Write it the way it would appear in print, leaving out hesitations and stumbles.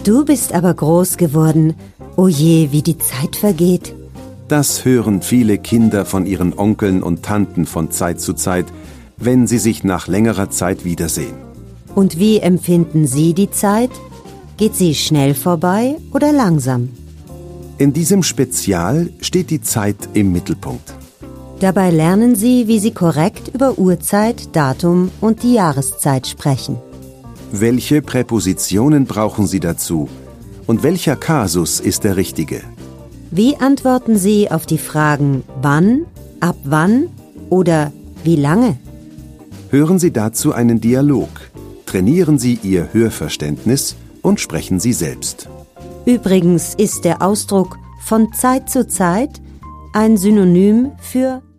Du bist aber groß geworden. O je, wie die Zeit vergeht. Das hören viele Kinder von ihren Onkeln und Tanten von Zeit zu Zeit, wenn sie sich nach längerer Zeit wiedersehen. Und wie empfinden Sie die Zeit? Geht sie schnell vorbei oder langsam? In diesem Spezial steht die Zeit im Mittelpunkt. Dabei lernen Sie, wie Sie korrekt über Uhrzeit, Datum und die Jahreszeit sprechen. Welche Präpositionen brauchen Sie dazu? Und welcher Kasus ist der richtige? Wie antworten Sie auf die Fragen wann, ab wann oder wie lange? Hören Sie dazu einen Dialog. Trainieren Sie Ihr Hörverständnis und sprechen Sie selbst. Übrigens ist der Ausdruck von Zeit zu Zeit ein Synonym für